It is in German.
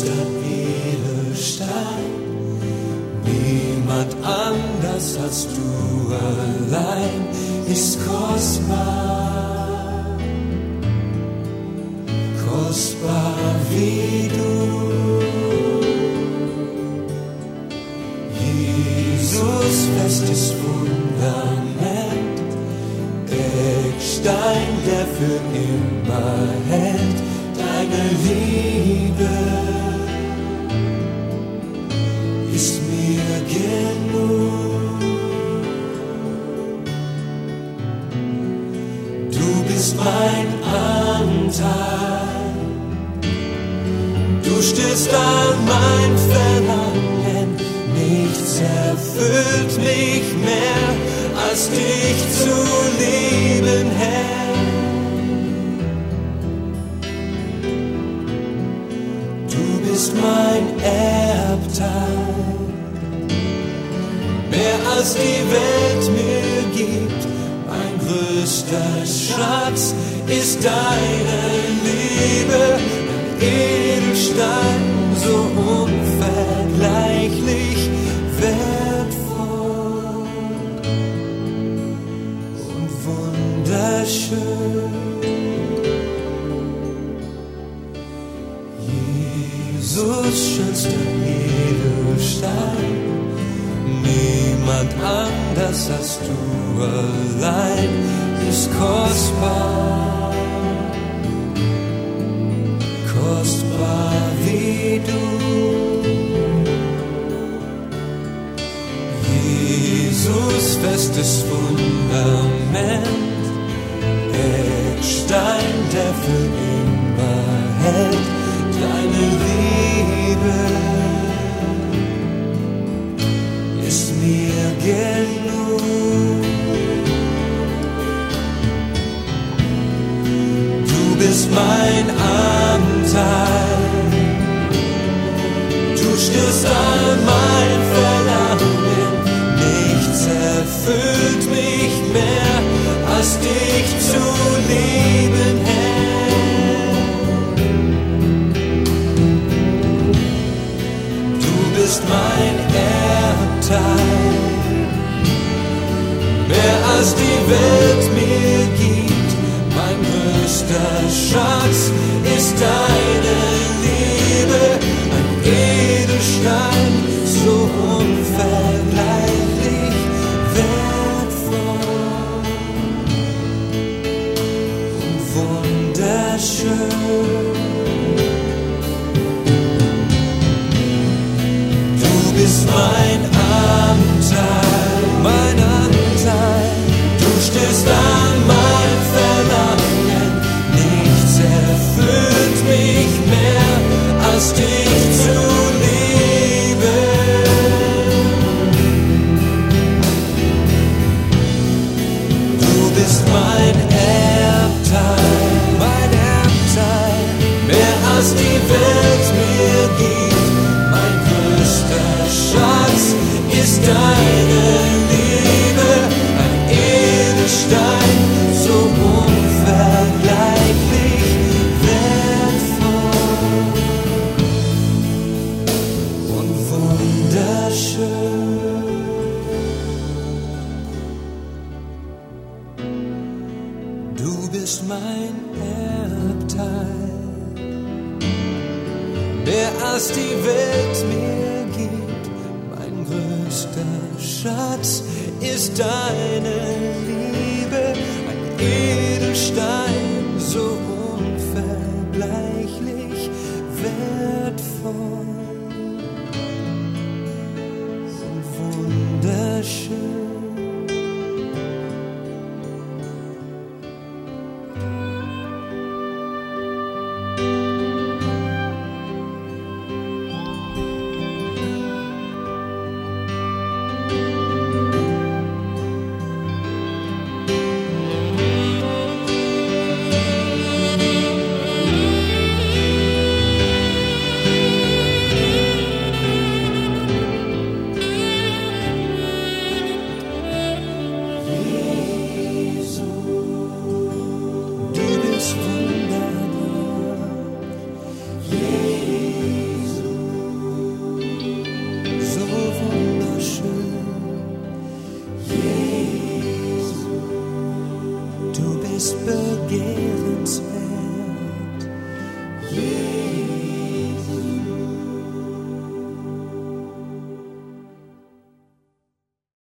schönster Edelstein. Niemand anders als du allein ist kostbar, kostbar wie du. Jesus, festes Fundament, Eckstein, der für immer hält, deine Liebe ist mir genug. Du bist mein Anteil, du stillst an mein Verlangen, nichts erfüllt mich mehr, als dich zu lieben, Herr. Du bist mein Erbteil, mehr als die Welt mir gibt. Mein größter Schatz ist deine Liebe, ein Edelstein, so unvergleichlich wertvoll und wunderschön. Jesus, schönster Edelstein, niemand anders als du allein ist kostbar, kostbar wie du. Jesus, festes Fundament, Eckstein, der für immer hält, deine Liebe ist mir genug. Du bist mein Anteil, du stillst all mein Verlangen, nichts erfüllt mich mehr, als dich zu lieben, Herr. Du bist mein Erbteil, mehr als die Welt mir gibt. Mein größter Schatz ist deine Liebe, ein Edelstein, so unvergleichlich wertvoll und wunderschön. Du bist mein Anteil, mein Anteil, du stehst an mein Verlangen, nichts erfüllt mich mehr, als dich zu lieben. Du bist mein Erbteil, mehr als die Welt mir gibt. Mein größter Schatz ist deine Liebe, ein Edelstein, so unvergleichlich wertvoll und wunderschön. Du bist mein Erbteil, mehr als die Welt mir gibt. Mein größter Schatz ist deine Liebe, ein Edelstein, so unvergleichlich wertvoll und wunderschön. ist begehrenswert.